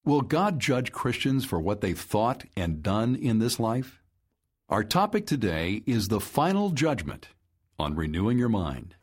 Will God judge Christians for what they've thought and done in this life? Our topic today is the final judgment on renewing your mind.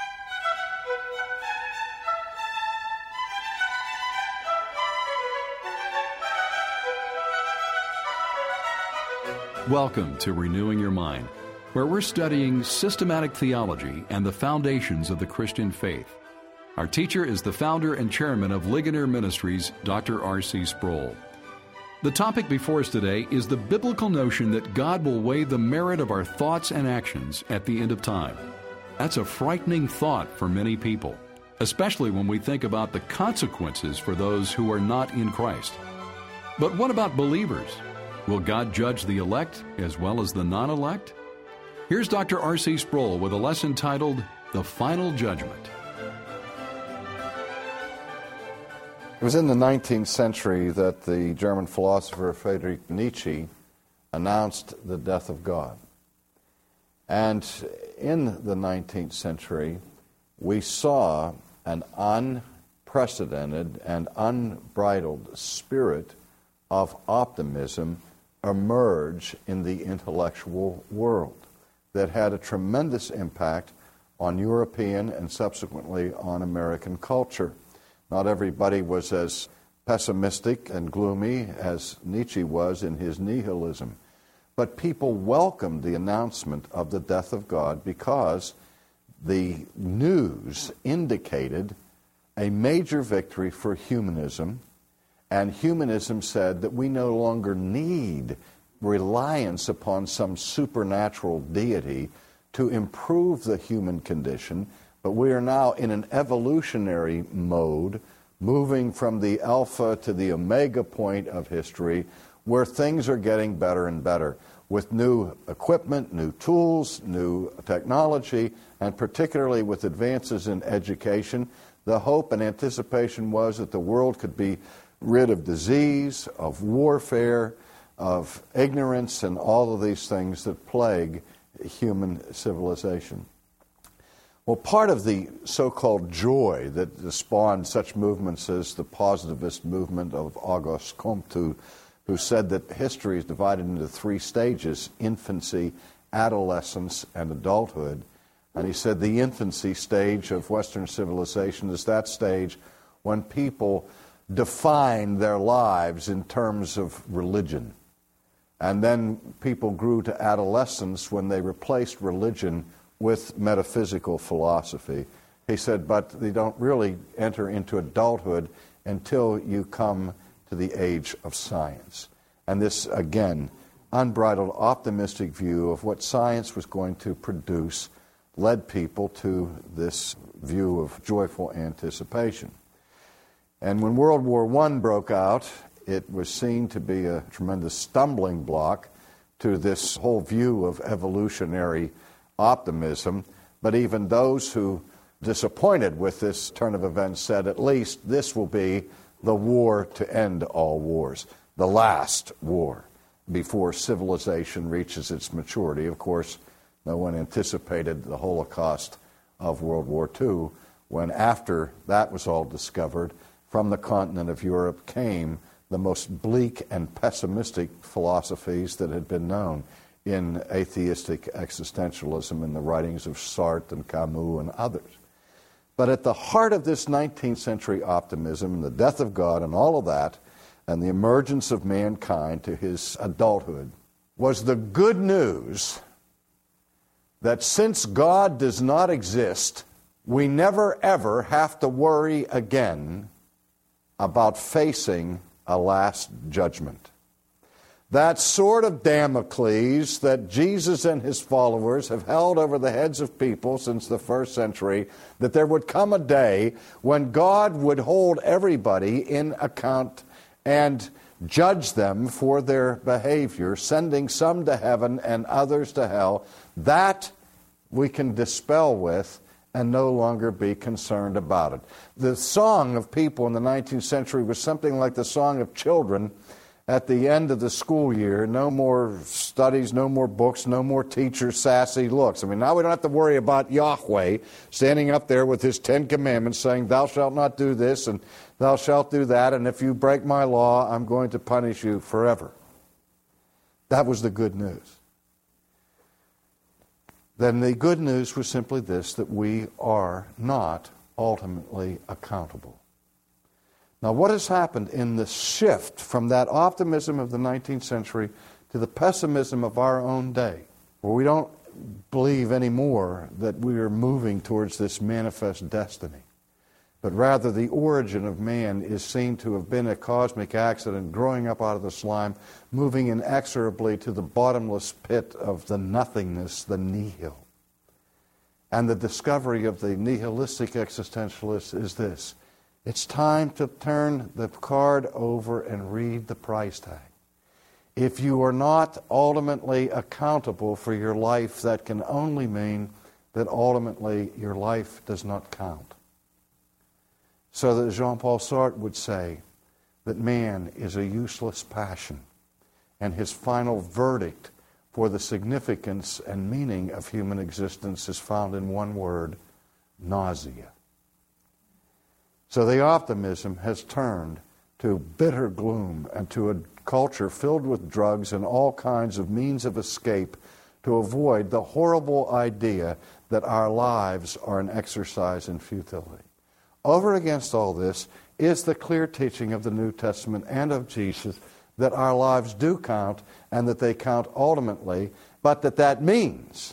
Welcome to Renewing Your Mind, where we're studying systematic theology and the foundations of the Christian faith. Our teacher is the founder and chairman of Ligonier Ministries, Dr. R.C. Sproul. The topic before us today is the biblical notion that God will weigh the merit of our thoughts and actions at the end of time. That's a frightening thought for many people, especially when we think about the consequences for those who are not in Christ. But what about believers? Will God judge the elect as well as the non-elect? Here's Dr. R.C. Sproul with a lesson titled, The Final Judgment. It was in the 19th century that the German philosopher Friedrich Nietzsche announced the death of God. And in the 19th century, we saw an unprecedented and unbridled spirit of optimism emerge in the intellectual world that had a tremendous impact on European and subsequently on American culture. Not everybody was as pessimistic and gloomy as Nietzsche was in his nihilism. But people welcomed the announcement of the death of God because the news indicated a major victory for humanism, and humanism said that we no longer need reliance upon some supernatural deity to improve the human condition, but we are now in an evolutionary mode, moving from the alpha to the omega point of history, where things are getting better and better, with new equipment, new tools, new technology, and particularly with advances in education. The hope and anticipation was that the world could be rid of disease, of warfare, of ignorance, and all of these things that plague human civilization. Well, part of the so-called joy that spawned such movements as the positivist movement of Auguste Comte, who said that history is divided into three stages: infancy, adolescence, and adulthood. And he said the infancy stage of Western civilization is that stage when people define their lives in terms of religion. And then people grew to adolescence when they replaced religion with metaphysical philosophy. He said, but they don't really enter into adulthood until you come to the age of science. And this, again, unbridled optimistic view of what science was going to produce led people to this view of joyful anticipation. And when World War I broke out, it was seen to be a tremendous stumbling block to this whole view of evolutionary optimism, but even those who disappointed with this turn of events said, at least this will be the war to end all wars, the last war before civilization reaches its maturity. Of course, no one anticipated the Holocaust of World War II, when after that was all discovered, from the continent of Europe came the most bleak and pessimistic philosophies that had been known in atheistic existentialism in the writings of Sartre and Camus and others. But at the heart of this 19th century optimism and the death of God and all of that, and the emergence of mankind to his adulthood, was the good news that since God does not exist, we never ever have to worry again about facing a last judgment. That sword of Damocles that Jesus and his followers have held over the heads of people since the first century, that there would come a day when God would hold everybody in account and judge them for their behavior, sending some to heaven and others to hell, that we can dispel with and no longer be concerned about it. The song of people in the 19th century was something like the song of children at the end of the school year. No more studies, no more books, no more teachers' sassy looks. I mean, now we don't have to worry about Yahweh standing up there with his 10 commandments saying, thou shalt not do this and thou shalt do that, and if you break my law, I'm going to punish you forever. That was the good news. Then the good news was simply this, that we are not ultimately accountable. Now, what has happened in the shift from that optimism of the 19th century to the pessimism of our own day, where we don't believe anymore that we are moving towards this manifest destiny, but rather the origin of man is seen to have been a cosmic accident, growing up out of the slime, moving inexorably to the bottomless pit of the nothingness, the nihil. And the discovery of the nihilistic existentialist is this: it's time to turn the card over and read the price tag. If you are not ultimately accountable for your life, that can only mean that ultimately your life does not count. So that Jean-Paul Sartre would say that man is a useless passion, and his final verdict for the significance and meaning of human existence is found in one word: nausea. So the optimism has turned to bitter gloom and to a culture filled with drugs and all kinds of means of escape to avoid the horrible idea that our lives are an exercise in futility. Over against all this is the clear teaching of the New Testament and of Jesus that our lives do count and that they count ultimately, but that means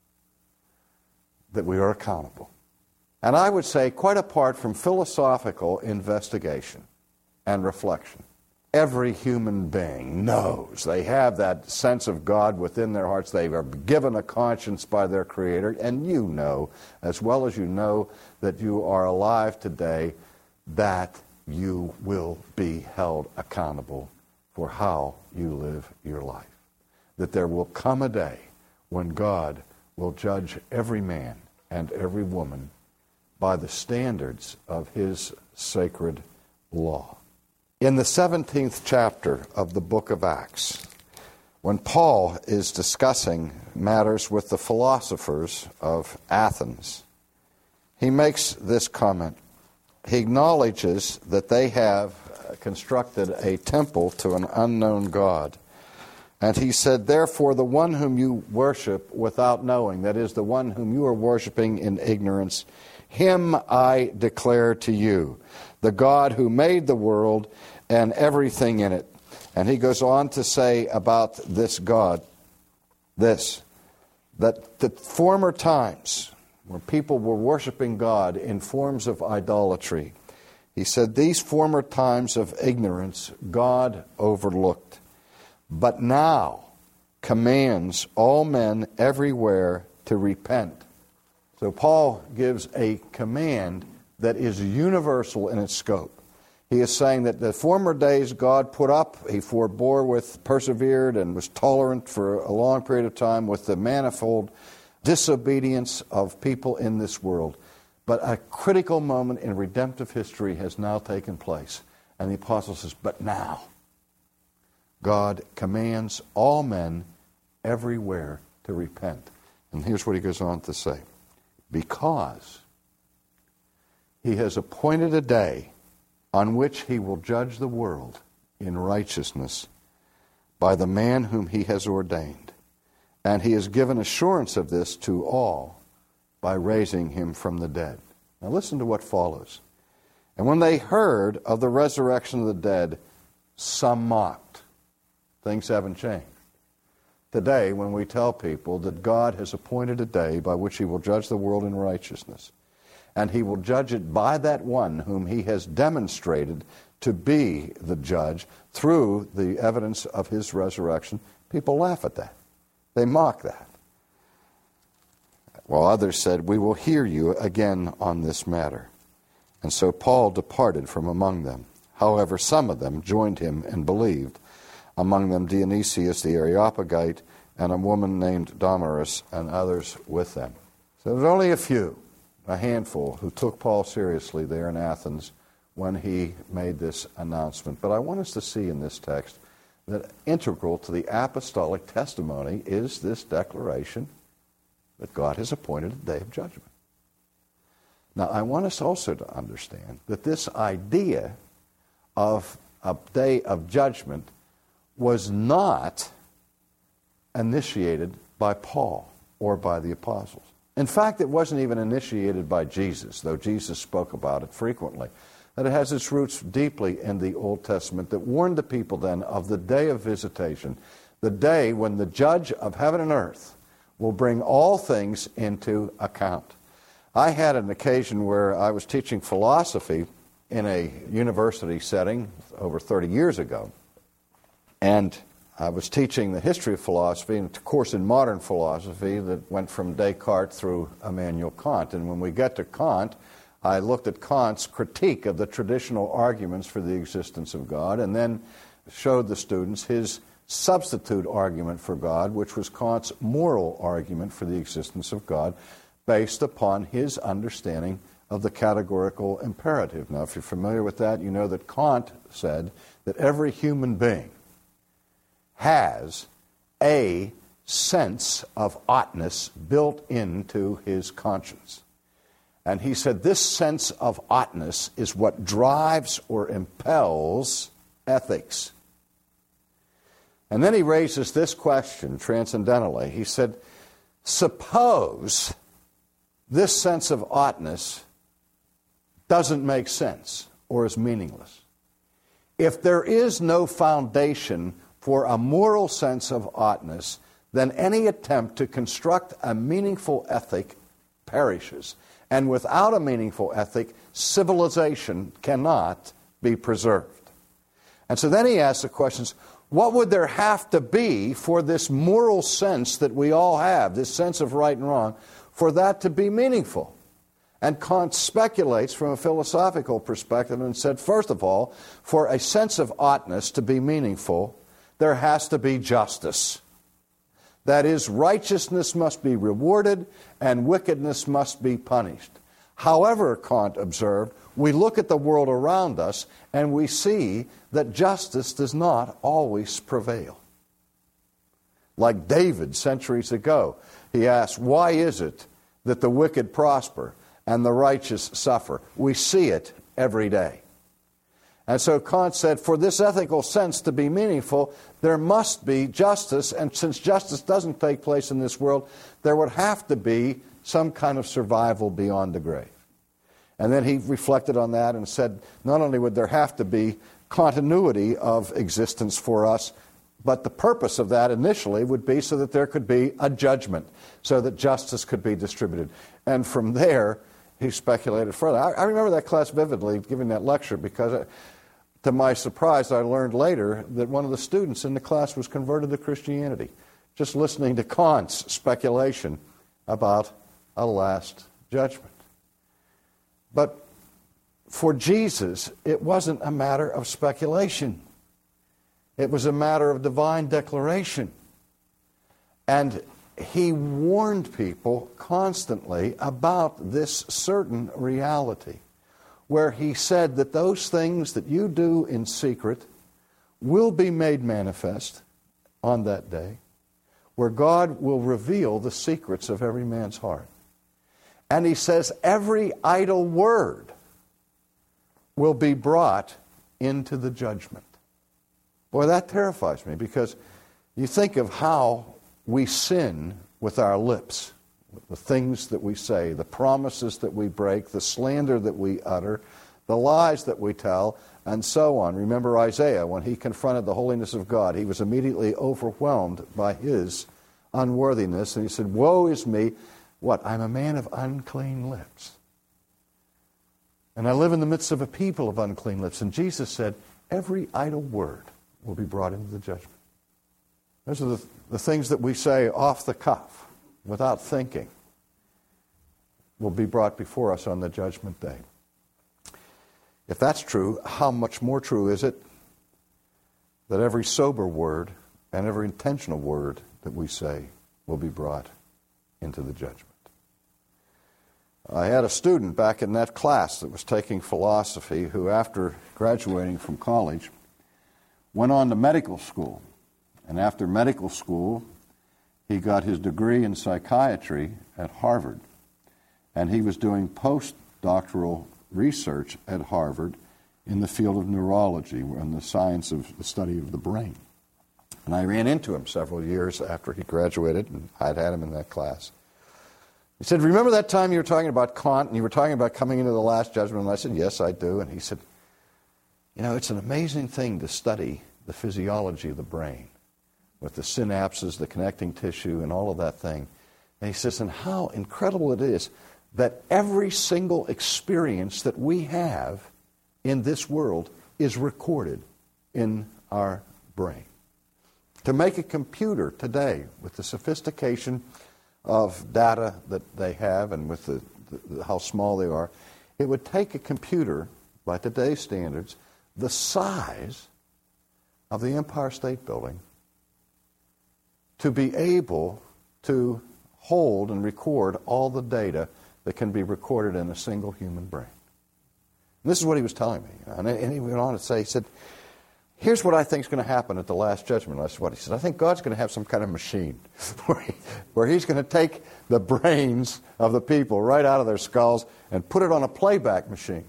that we are accountable. And I would say, quite apart from philosophical investigation and reflection, every human being knows. They have that sense of God within their hearts. They are given a conscience by their Creator. And you know, as well as you know that you are alive today, that you will be held accountable for how you live your life. That there will come a day when God will judge every man and every woman by the standards of his sacred law. In the 17th chapter of the book of Acts, when Paul is discussing matters with the philosophers of Athens, he makes this comment. He acknowledges that they have constructed a temple to an unknown God. And he said, therefore, the one whom you worship without knowing, that is, the one whom you are worshiping in ignorance, him I declare to you, the God who made the world and everything in it. And he goes on to say about this God, that the former times where people were worshiping God in forms of idolatry, he said, these former times of ignorance God overlooked, but now commands all men everywhere to repent. So Paul gives a command that is universal in its scope. He is saying that the former days God put up, he forbore with, persevered, and was tolerant for a long period of time with the manifold disobedience of people in this world. But a critical moment in redemptive history has now taken place. And the apostle says, but now God commands all men everywhere to repent. And here's what he goes on to say. Because he has appointed a day on which he will judge the world in righteousness by the man whom he has ordained. And he has given assurance of this to all by raising him from the dead. Now listen to what follows. And when they heard of the resurrection of the dead, some mocked. Things haven't changed. Today, when we tell people that God has appointed a day by which he will judge the world in righteousness, and he will judge it by that one whom he has demonstrated to be the judge through the evidence of his resurrection, people laugh at that. They mock that. While others said, we will hear you again on this matter. And so Paul departed from among them. However, some of them joined him and believed, among them Dionysius the Areopagite and a woman named Damaris and others with them. So there's only a handful, who took Paul seriously there in Athens when he made this announcement. But I want us to see in this text that integral to the apostolic testimony is this declaration that God has appointed a day of judgment. Now, I want us also to understand that this idea of a day of judgment was not initiated by Paul or by the apostles. In fact, it wasn't even initiated by Jesus, though Jesus spoke about it frequently. That it has its roots deeply in the Old Testament that warned the people then of the day of visitation, the day when the judge of heaven and earth will bring all things into account. I had an occasion where I was teaching philosophy in a university setting over 30 years ago, and I was teaching the history of philosophy, and a course in modern philosophy that went from Descartes through Immanuel Kant. And when we get to Kant, I looked at Kant's critique of the traditional arguments for the existence of God, and then showed the students his substitute argument for God, which was Kant's moral argument for the existence of God, based upon his understanding of the categorical imperative. Now, if you're familiar with that, you know that Kant said that every human being has a sense of oughtness built into his conscience. And he said this sense of oughtness is what drives or impels ethics. And then he raises this question transcendentally. He said, suppose this sense of oughtness doesn't make sense or is meaningless. If there is no foundation for a moral sense of oughtness, then any attempt to construct a meaningful ethic perishes. And without a meaningful ethic, civilization cannot be preserved. And so then he asks the questions, what would there have to be for this moral sense that we all have, this sense of right and wrong, for that to be meaningful? And Kant speculates from a philosophical perspective and said, first of all, for a sense of oughtness to be meaningful, there has to be justice. That is, righteousness must be rewarded and wickedness must be punished. However, Kant observed, we look at the world around us and we see that justice does not always prevail. Like David centuries ago, he asked, why is it that the wicked prosper and the righteous suffer? We see it every day. And so Kant said, for this ethical sense to be meaningful, there must be justice, and since justice doesn't take place in this world, there would have to be some kind of survival beyond the grave. And then he reflected on that and said, not only would there have to be continuity of existence for us, but the purpose of that initially would be so that there could be a judgment, so that justice could be distributed. And from there, he speculated further. I remember that class vividly, giving that lecture, because to my surprise, I learned later that one of the students in the class was converted to Christianity, just listening to Kant's speculation about a last judgment. But for Jesus, it wasn't a matter of speculation. It was a matter of divine declaration. And he warned people constantly about this certain reality, where he said that those things that you do in secret will be made manifest on that day, where God will reveal the secrets of every man's heart. And he says every idle word will be brought into the judgment. Boy, that terrifies me, because you think of how we sin with our lips, the things that we say, the promises that we break, the slander that we utter, the lies that we tell, and so on. Remember Isaiah, when he confronted the holiness of God, he was immediately overwhelmed by his unworthiness, and he said, woe is me, what? I'm a man of unclean lips. And I live in the midst of a people of unclean lips. And Jesus said, every idle word will be brought into the judgment. Those are the things that we say off the cuff, without thinking, will be brought before us on the judgment day. If that's true, how much more true is it that every sober word and every intentional word that we say will be brought into the judgment? I had a student back in that class that was taking philosophy who, after graduating from college, went on to medical school. And after medical school, he got his degree in psychiatry at Harvard. And he was doing postdoctoral research at Harvard in the field of neurology, in the science of the study of the brain. And I ran into him several years after he graduated, and I'd had him in that class. He said, remember that time you were talking about Kant, and you were talking about coming into the Last Judgment? And I said, yes, I do. And he said, you know, it's an amazing thing to study the physiology of the brain, with the synapses, the connecting tissue, and all of that thing. And he says, and how incredible it is that every single experience that we have in this world is recorded in our brain. To make a computer today, with the sophistication of data that they have and with how small they are, it would take a computer, by today's standards, the size of the Empire State Building to be able to hold and record all the data that can be recorded in a single human brain. And this is what he was telling me. And he went on to say, he said, here's what I think is going to happen at the Last Judgment. That's what he said. I think God's going to have some kind of machine where he's going to take the brains of the people right out of their skulls and put it on a playback machine.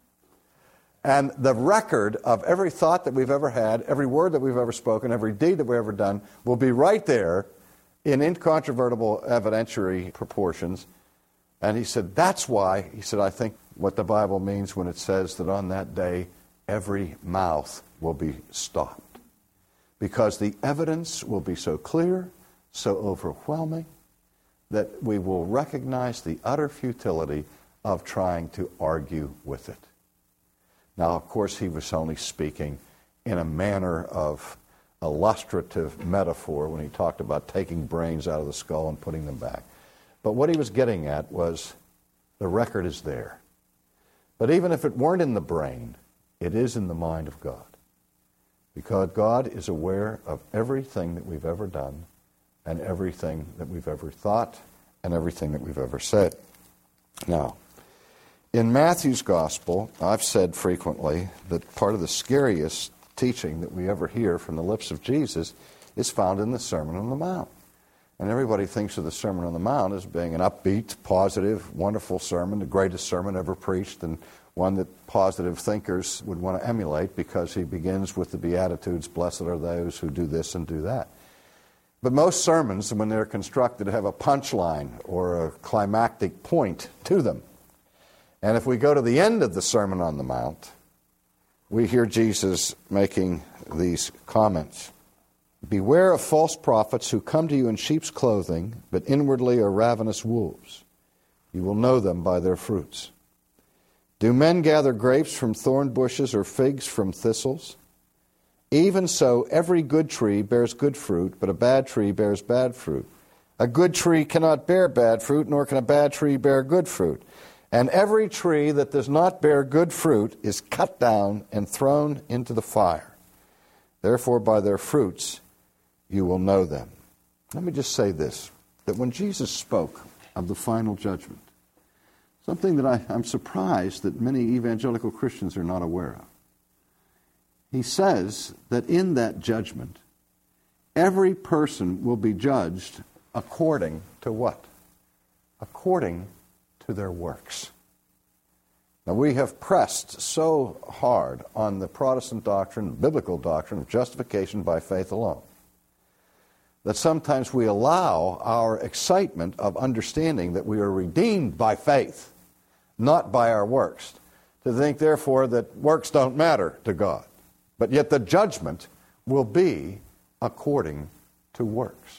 And the record of every thought that we've ever had, every word that we've ever spoken, every deed that we've ever done will be right there in incontrovertible evidentiary proportions. And he said, that's why, he said, I think what the Bible means when it says that on that day every mouth will be stopped. Because the evidence will be so clear, so overwhelming, that we will recognize the utter futility of trying to argue with it. Now, of course, he was only speaking in a manner of illustrative metaphor when he talked about taking brains out of the skull and putting them back. But what he was getting at was the record is there. But even if it weren't in the brain, it is in the mind of God. Because God is aware of everything that we've ever done and everything that we've ever thought and everything that we've ever said. Now, in Matthew's Gospel, I've said frequently that part of the scariest teaching that we ever hear from the lips of Jesus is found in the Sermon on the Mount. And everybody thinks of the Sermon on the Mount as being an upbeat, positive, wonderful sermon, the greatest sermon ever preached, and one that positive thinkers would want to emulate because he begins with the Beatitudes, blessed are those who do this and do that. But most sermons, when they're constructed, have a punchline or a climactic point to them. And if we go to the end of the Sermon on the Mount, we hear Jesus making these comments. Beware of false prophets who come to you in sheep's clothing, but inwardly are ravenous wolves. You will know them by their fruits. Do men gather grapes from thorn bushes or figs from thistles? Even so, every good tree bears good fruit, but a bad tree bears bad fruit. A good tree cannot bear bad fruit, nor can a bad tree bear good fruit. And every tree that does not bear good fruit is cut down and thrown into the fire. Therefore, by their fruits you will know them. Let me just say this, that when Jesus spoke of the final judgment, something that I'm surprised that many evangelical Christians are not aware of. He says that in that judgment, every person will be judged according to what? According to their works. Now, we have pressed so hard on the Protestant doctrine, biblical doctrine of justification by faith alone, that sometimes we allow our excitement of understanding that we are redeemed by faith, not by our works, to think, therefore, that works don't matter to God. But yet the judgment will be according to works.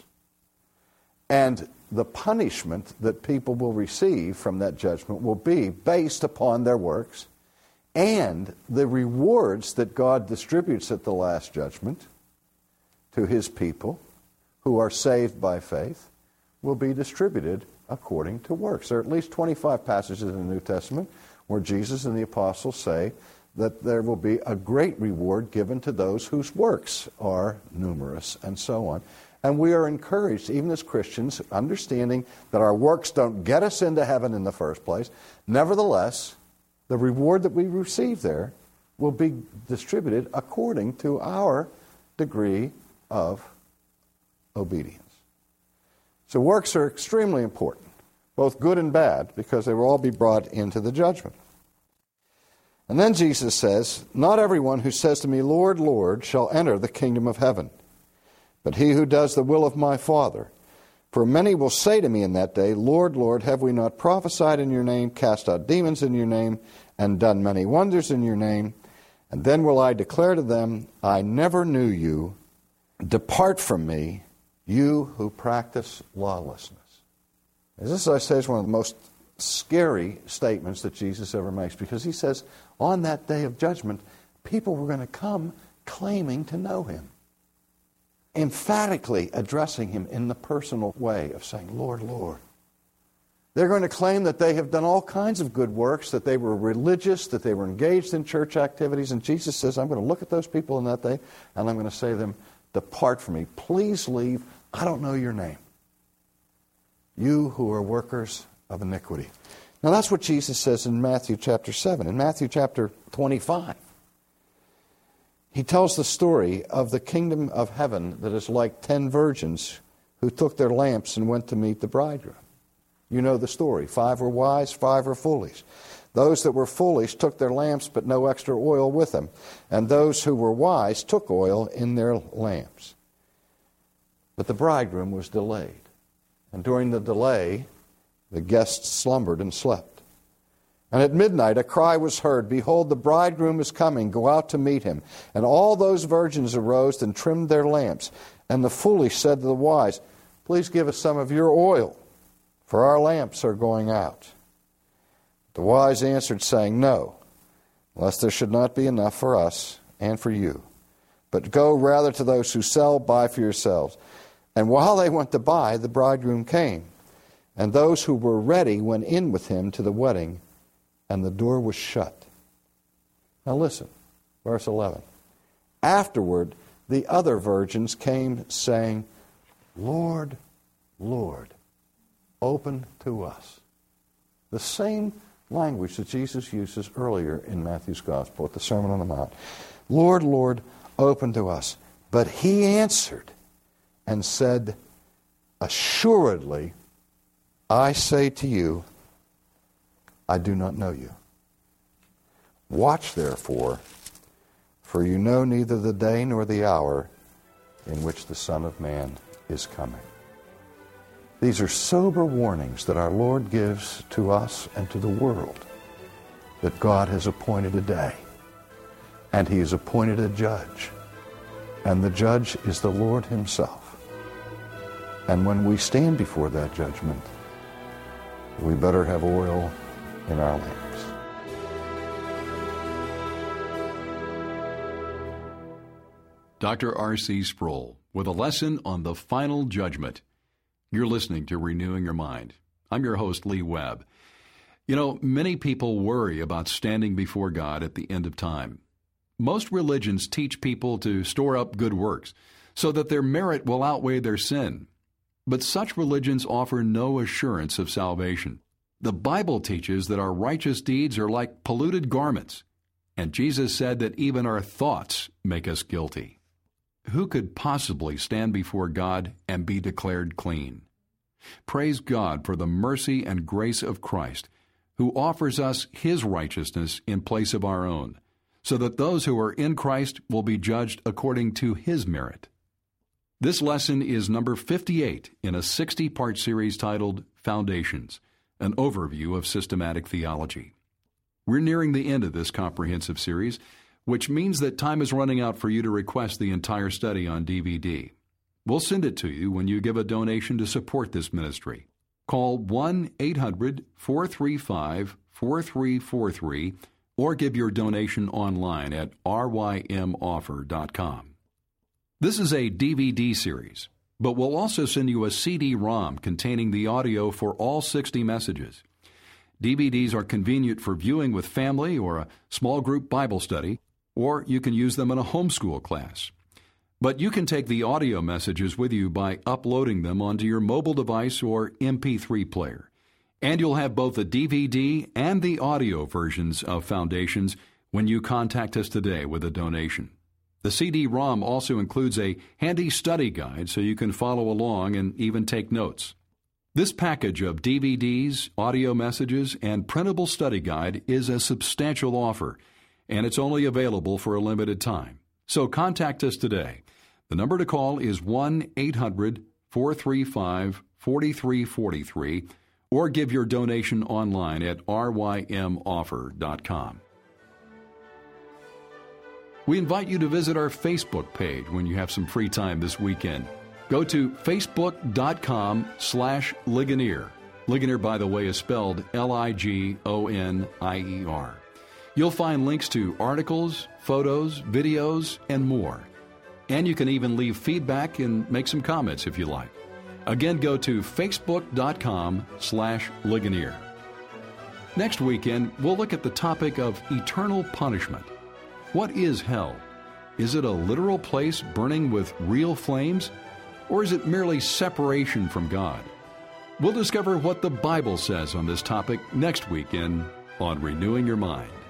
And the punishment that people will receive from that judgment will be based upon their works, and the rewards that God distributes at the last judgment to his people who are saved by faith will be distributed according to works. There are at least 25 passages in the New Testament where Jesus and the apostles say that there will be a great reward given to those whose works are numerous, and so on. And we are encouraged, even as Christians, understanding that our works don't get us into heaven in the first place. Nevertheless, the reward that we receive there will be distributed according to our degree of obedience. So works are extremely important, both good and bad, because they will all be brought into the judgment. And then Jesus says, "Not everyone who says to me, 'Lord, Lord,' shall enter the kingdom of heaven, but he who does the will of my Father. For many will say to me in that day, 'Lord, Lord, have we not prophesied in your name, cast out demons in your name, and done many wonders in your name?' And then will I declare to them, 'I never knew you. Depart from me, you who practice lawlessness.'" This, I say, is one of the most scary statements that Jesus ever makes, because he says on that day of judgment, people were going to come claiming to know him, emphatically addressing him in the personal way of saying, "Lord, Lord." They're going to claim that they have done all kinds of good works, that they were religious, that they were engaged in church activities. And Jesus says, "I'm going to look at those people in that day, and I'm going to say to them, 'Depart from me. Please leave. I don't know your name. You who are workers of iniquity.'" Now that's what Jesus says in Matthew chapter 7. In Matthew chapter 25, he tells the story of the kingdom of heaven that is like 10 virgins who took their lamps and went to meet the bridegroom. You know the story. 5 were wise, 5 were foolish. Those that were foolish took their lamps, but no extra oil with them. And those who were wise took oil in their lamps. But the bridegroom was delayed. And during the delay, the guests slumbered and slept. And at midnight a cry was heard, "Behold, the bridegroom is coming. Go out to meet him." And all those virgins arose and trimmed their lamps. And the foolish said to the wise, "Please give us some of your oil, for our lamps are going out." The wise answered, saying, "No, lest there should not be enough for us and for you. But go rather to those who sell, buy for yourselves." And while they went to buy, the bridegroom came. And those who were ready went in with him to the wedding, and the door was shut. Now listen, verse 11. Afterward, the other virgins came, saying, "Lord, Lord, open to us." The same language that Jesus uses earlier in Matthew's Gospel at the Sermon on the Mount. "Lord, Lord, open to us." But he answered and said, "Assuredly, I say to you, I do not know you. Watch therefore, for you know neither the day nor the hour in which the Son of Man is coming." These are sober warnings that our Lord gives to us and to the world, that God has appointed a day, and he has appointed a judge, and the judge is the Lord himself. And when we stand before that judgment, we better have oil in our lamps. Dr. R.C. Sproul with a lesson on the final judgment. You're listening to Renewing Your Mind. I'm your host, Lee Webb. You know, many people worry about standing before God at the end of time. Most religions teach people to store up good works so that their merit will outweigh their sin. But such religions offer no assurance of salvation. The Bible teaches that our righteous deeds are like polluted garments, and Jesus said that even our thoughts make us guilty. Who could possibly stand before God and be declared clean? Praise God for the mercy and grace of Christ, who offers us His righteousness in place of our own, so that those who are in Christ will be judged according to His merit. This lesson is number 58 in a 60-part series titled Foundations, an overview of systematic theology. We're nearing the end of this comprehensive series, which means that time is running out for you to request the entire study on DVD. We'll send it to you when you give a donation to support this ministry. Call 1-800-435-4343 or give your donation online at rymoffer.com. This is a DVD series, but we'll also send you a CD-ROM containing the audio for all 60 messages. DVDs are convenient for viewing with family or a small group Bible study, or you can use them in a homeschool class. But you can take the audio messages with you by uploading them onto your mobile device or MP3 player. And you'll have both the DVD and the audio versions of Foundations when you contact us today with a donation. The CD-ROM also includes a handy study guide so you can follow along and even take notes. This package of DVDs, audio messages, and printable study guide is a substantial offer, and it's only available for a limited time. So contact us today. The number to call is 1-800-435-4343, or give your donation online at rymoffer.com. We invite you to visit our Facebook page when you have some free time this weekend. Go to facebook.com/Ligonier. Ligonier, by the way, is spelled Ligonier. You'll find links to articles, photos, videos, and more. And you can even leave feedback and make some comments if you like. Again, go to facebook.com/Ligonier. Next weekend, we'll look at the topic of eternal punishment. What is hell? Is it a literal place burning with real flames? Or is it merely separation from God? We'll discover what the Bible says on this topic next weekend on Renewing Your Mind.